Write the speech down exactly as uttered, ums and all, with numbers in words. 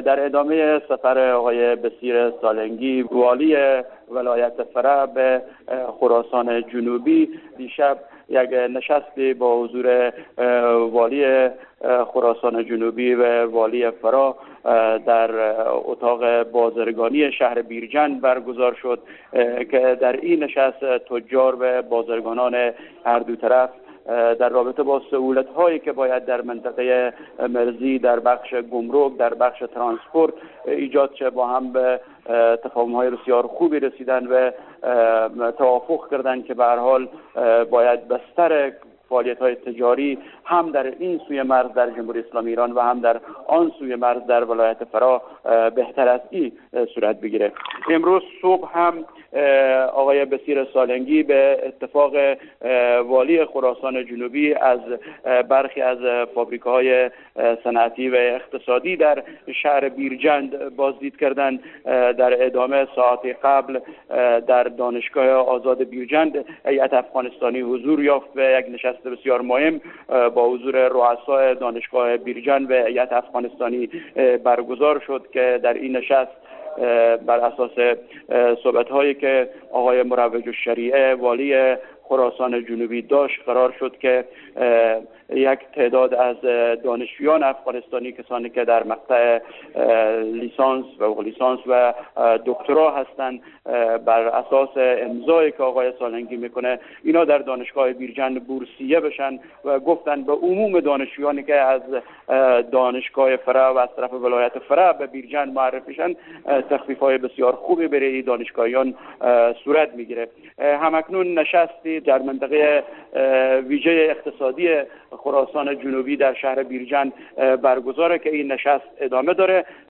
در ادامه سفر آقای بصیر سالنگی والی ولایت فرا به خراسان جنوبی، دیشب یک نشستی با حضور والی خراسان جنوبی و والی فرا در اتاق بازرگانی شهر بیرجند برگزار شد که در این نشست تجار و بازرگانان هر دو طرف در رابطه با سهولت هایی که باید در منطقه مرزی در بخش گمرک در بخش ترانسپورت ایجاد شه با هم به تفاهم های بسیار خوبی رسیدن و توافق کردند که به هر حال باید بستر فعالیت های تجاری هم در این سوی مرز در جمهوری اسلامی ایران و هم در آن سوی مرز در ولایت فرا بهتر از این صورت بگیره. امروز صبح هم آقای بصیر سالنگی به اتفاق والی خراسان جنوبی از برخی از فابریکه‌های صنعتی و اقتصادی در شهر بیرجند بازدید کردند. در ادامه ساعت قبل در دانشگاه آزاد بیرجند هیئت افغانستانی حضور یافت و یک نشست بسیار مهم با حضور رؤسای دانشگاه بیرجند و هیئت افغانستانی برگزار شد که در این نشست بر اساس صحبت هایی که آقای مروج الشریعه والی خراسان جنوبی داشت قرار شد که یک تعداد از دانشجویان افغانستانی، کسانی که در مقطع لیسانس و لیسانس و دکترا هستند، بر اساس امضایی که آقای سالنگی میکنه اینا در دانشگاه بیرجند بورسیه بشن و گفتن به عموم دانشجویانی که از دانشگاه فرا و از طرف ولایت فرا به بیرجند معرفی شن تخفیف‌های بسیار خوبی برای دانشگاهیان صورت میگیره. همکنون نشستی در منطقه ویژه اقتصادی خراسان جنوبی در شهر بیرجند برگزاره که این نشست ادامه داره.